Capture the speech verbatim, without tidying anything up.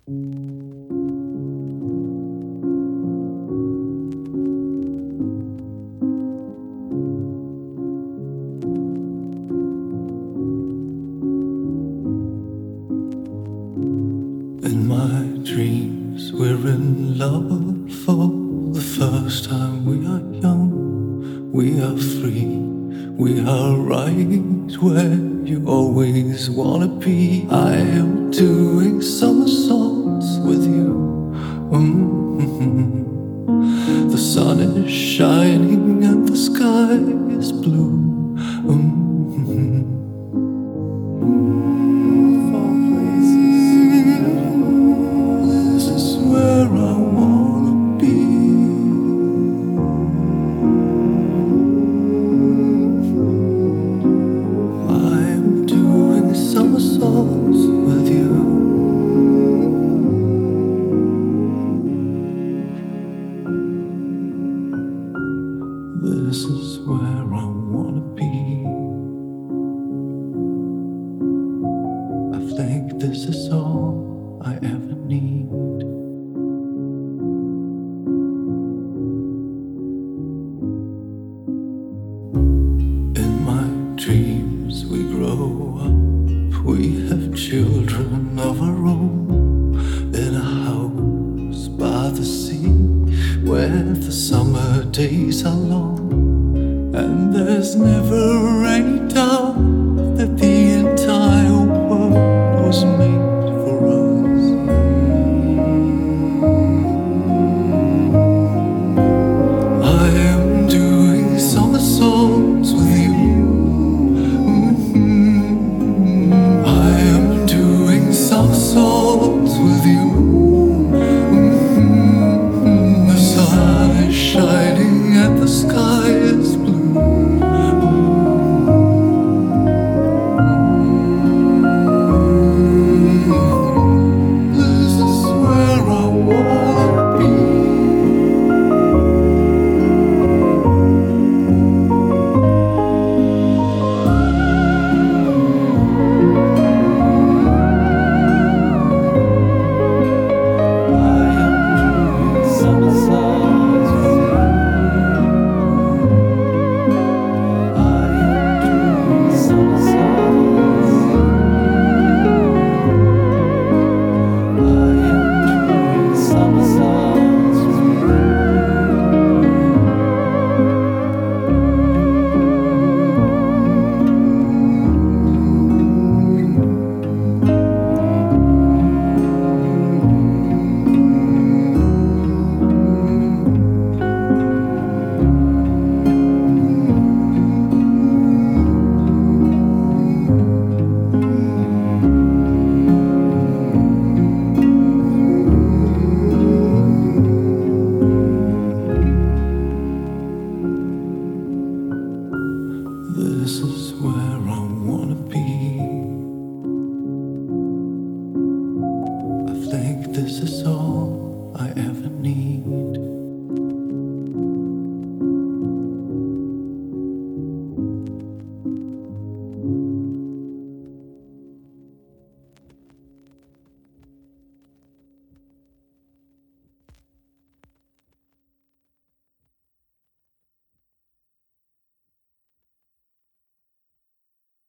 In my dreams, we're in love for the first time. We are young, we are free, we are right where you always wanna be. I am doing somersaults with you. Mm-hmm. The sun is shining and the sky is blue. Mm-hmm. This is where I wanna be. I'm doing somersaults with you. This is where I wanna be. I think this is all I ever need. In my dreams we grow up, we have children of our own, in a house by the sea, where the summer days are long, and there's never